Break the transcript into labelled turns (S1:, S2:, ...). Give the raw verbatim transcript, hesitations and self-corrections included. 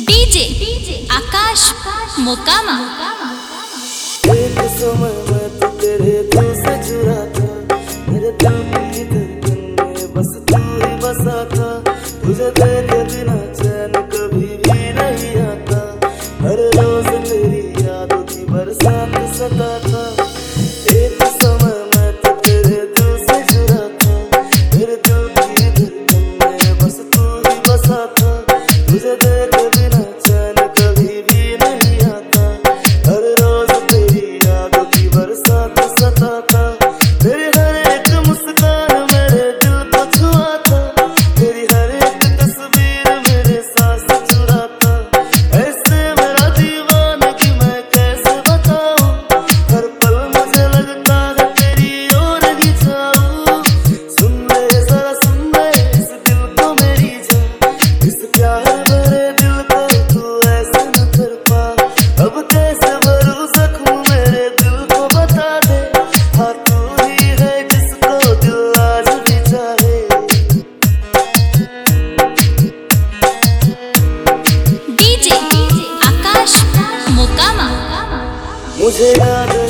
S1: DJ Akash Mokama.
S2: एक समय मैं तो तेरे दिल से जुड़ा था, मेरे दिल की धड़कन में बस तू ही बसा था। तुझे देखे बिना चैन कभी भी नहीं आता, हर रोज तेरी यादों की बरसात सताता। एक समय मैं तो तेरे दिल से जुड़ा था, मेरे दिल की धड़कन में बस तू ही बसा था। तुझे देखे बिना चैन कभी भी नहीं आता, हर रोज तेरी यादों की बरसात सताता। तेरी हर एक मुस्कान मेरे दिल को छुआता, तेरी हर एक तस्वीर मेरे सांस चुराता। ऐसे मेरा दीवाना कि मैं कैसे बताऊं, हर पल मुझे लगता है तेरी ओर ही जाऊं। सुन ले जरा सुन ले इस दिल को मेरी जान, इस प्यार भरे दिल को तू ऐसे न कर पा। अब कैसे भरूं जख्म मेरे दिल को बता दे, हाँ तू ही है जिसको दिल आज भी चाहे।
S1: डीजे आकाश मोकामा।
S2: मुझे याद